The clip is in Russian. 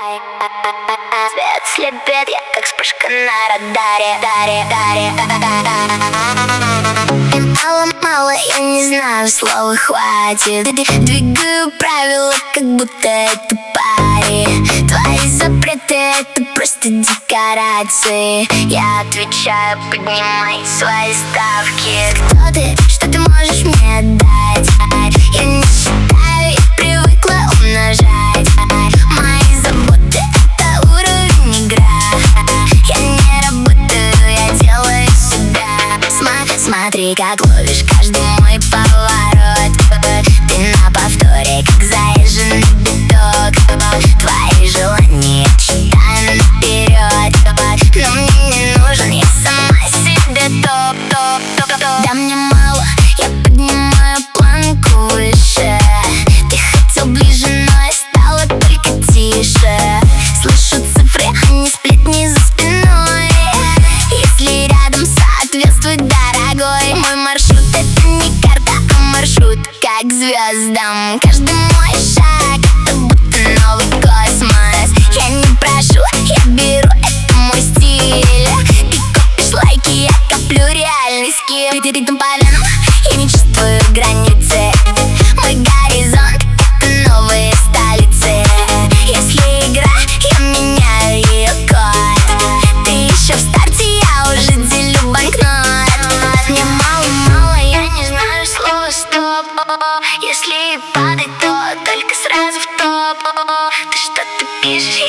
Свет слепит, я как вспышка на радаре. Мало, я не знаю, слова хватит. Двигаю правила, как будто это пари. Твои запреты — это просто декорации. Я отвечаю, поднимай свои ставки. Кто ты, что ты можешь мне дать? Я не считаю, я привыкла умножать. Мои заботы — это уровень игра. Я не работаю, я делаю себя. Смотри, как ловишь каждый мой поворот. Ты на повторе, как заезженный биток. Твои желания читаю наперед. Но мне не нужен, я сама себе топ. Да мне мало, я поднимаю планку выше. Ты хотел ближе, но я стала только тише. Слышу цифры, а не сплетни за спиной. Если рядом соответствует дорогой. Мой маршрут — это не карта, а маршрут как к звездам. Каждый мой шаг — это будто новый космос. Я не прошу, я беру, это мой стиль. Ты копишь лайки, я коплю реальный скилл. Ты ритм по венам, я не чувствую границы. Мой горизонт — это новые столицы. Если игра, я меняю ее код. Ты еще в старте, я уже делю банкнот. Мне мало, я не знаю слова стоп. Если падать, то только сразу в топ. Ты что-то пишешь,